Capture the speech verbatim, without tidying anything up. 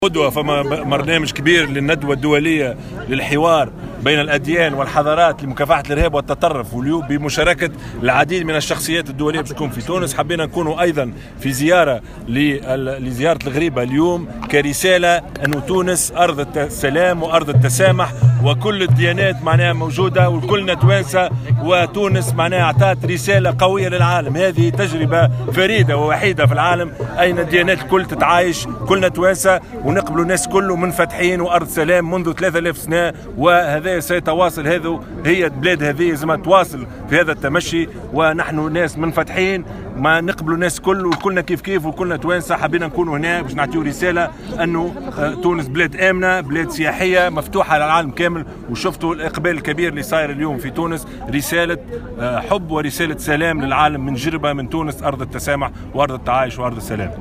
قدوة. فما برنامج كبير للندوة الدولية للحوار بين الأديان والحضارات لمكافحة الإرهاب والتطرف، واليوم بمشاركة العديد من الشخصيات الدولية باش تكون في تونس. حبينا نكونوا أيضا في زيارة لزيارة الغريبة اليوم كرسالة أن تونس أرض السلام وأرض التسامح، وكل الديانات معناها موجودة وكلنا توانسة، وتونس معناها أعطت رسالة قوية للعالم. هذه تجربة فريدة ووحيدة في العالم أين الديانات الكل تتعايش، كلنا توانسة ونقبلوا الناس كله منفتحين وأرض سلام منذ ثلاثة آلاف سنة، وهذا سيتواصل. هذا هي البلاد هذه لازم تواصل في هذا التمشي، ونحن ناس منفتحين ما نقبلوا الناس كل وكلنا كيف كيف وكلنا توانسة. حبينا نكونوا هنا باش نعطيو رسالة أنه تونس بلاد آمنة، بلاد سياحية مفتوحة للعالم كامل. وشفتوا الإقبال الكبير اللي صاير اليوم في تونس، رسالة حب ورسالة سلام للعالم من جربة من تونس، أرض التسامح وأرض التعايش وأرض السلام.